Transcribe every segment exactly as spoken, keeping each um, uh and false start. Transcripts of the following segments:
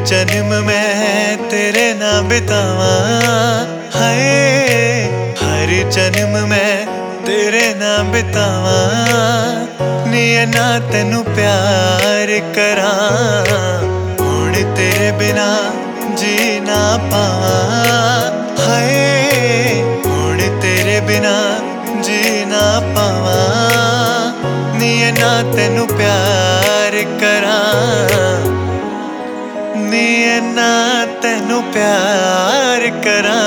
जन्म मैं तेरे नाम बितावा, हाय हर जन्म मैं तेरे नाम बितावा, नी ना तेनू प्यार करा, हुण तेरे बिना जी ना पावा, हाय हुण तेरे बिना जी ना पावा, नी ना तेनू प्यार करा, नी ना तेनू प्यार करा।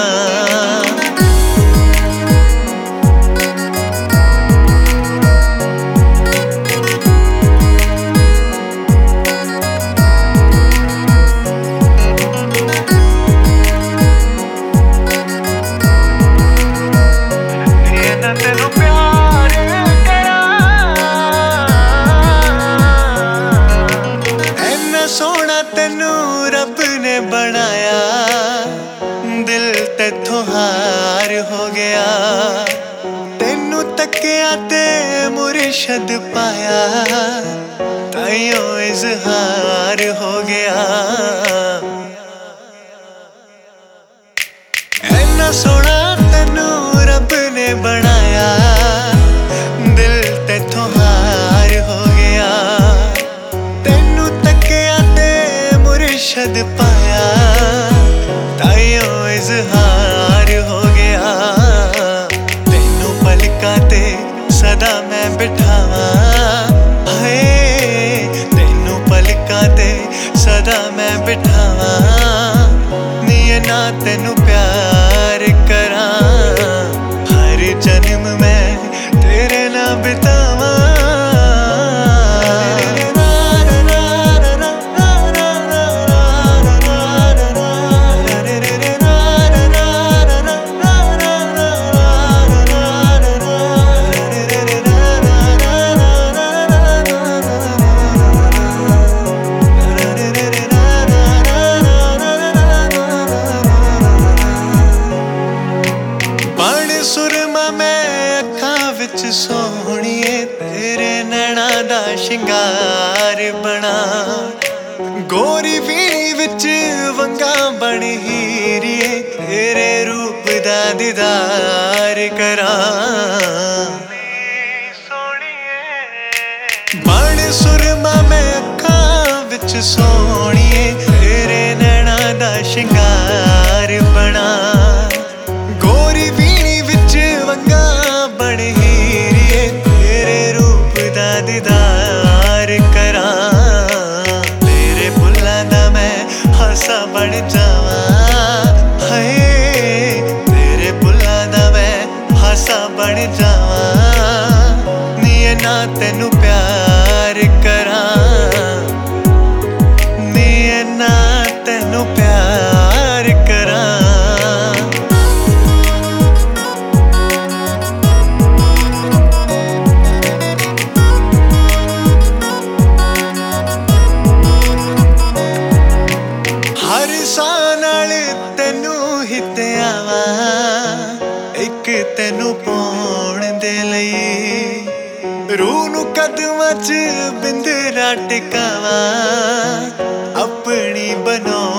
सोना तेनू रब ने बनाया, दिल तेथों हार हो गया, तेनू तकिया ते मुर्शद पाया, ताइयों इजहार हो गया। ऐना सोना तेनू रब ने बनाया, दिल तेथों हार हो गया, तेनू तकिया ते मुर्शद पाया, ताइयों इजहार हो गया। तेनू पलका ते सदा मैं बिठावा, हाय तेनू पलका ते सदा मैं बिठावा, नी ना तेनू प्यार करा, हर जन्म मैं तेरे नाम बितावा। सुरमा मैं अखां विच सोहणीए, तेरे नैना दा शिंगार बना, गोरी वीणी विच वंगा बन हीरिए, तेरे रूप दा दीदार करा। बण सुरमा मैं अखां विच सोहणीए, तेरे नैना दा शिंगार बना, गोरी वीणी विच वंगा बन हीरिए, तेरे रूप दा दीदार करा। तेरे बुल्लां दा मैं हासा बन जावा, हाय तेरे बुल्लां दा मैं हासा बन जावा, नी ना तेनू प्यार करा, नी ना तेनू प्यार करा। हर साह नाल तेनू ही ते आवा, एक तेनू पाउण दे लई, रूह नू कदमां च बिंदरा टिकावा, अपनी बनाउण